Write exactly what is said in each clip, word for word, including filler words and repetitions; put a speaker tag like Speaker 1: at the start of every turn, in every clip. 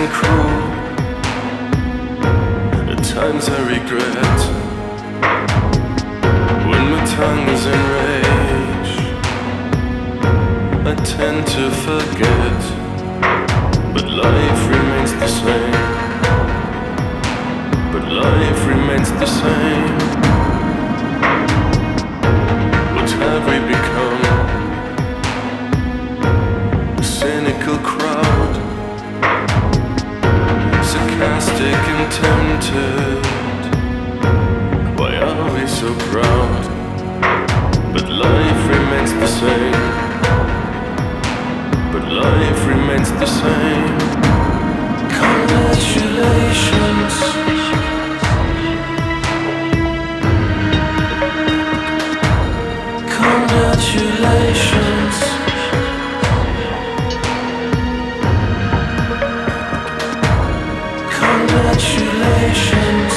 Speaker 1: and cruel. At times I regret when my tongue is in rage. I tend to forget, but life remains the same. But life remains the same. What have we become? A cynical crowd, sarcastic and tempted. Why are we so proud? But life remains the same. But life remains the same. Congratulations. Congratulations. Congratulations.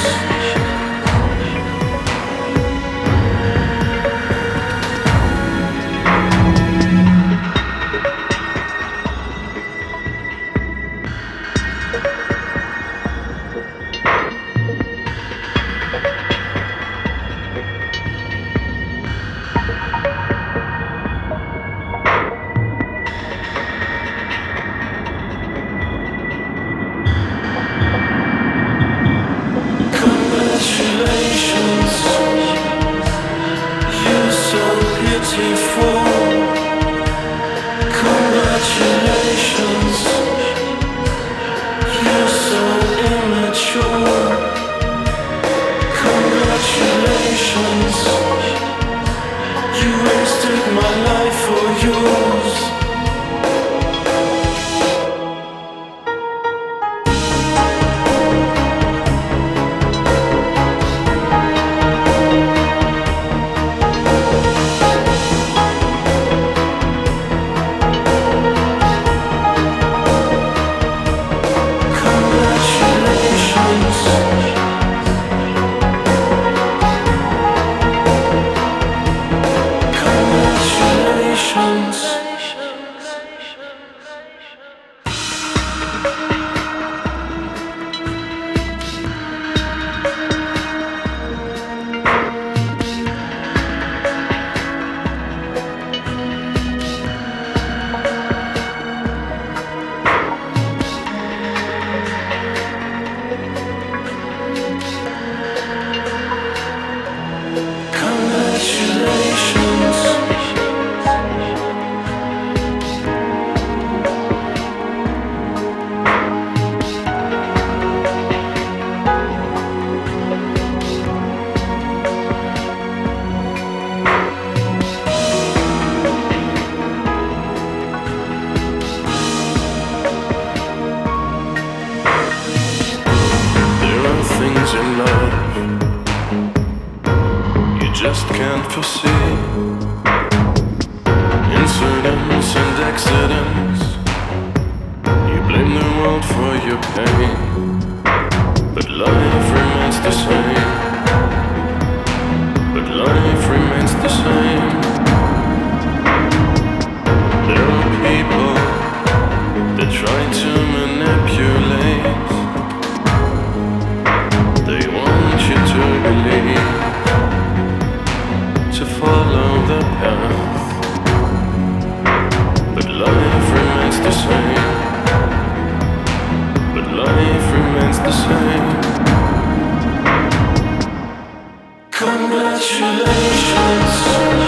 Speaker 1: Just can't foresee incidents and accidents. You blame the world for your pain, but life remains the same. But life remains the same. There are people that try to manipulate. They want you to believe, to follow the path, but life remains the same. But life remains the same. Congratulations.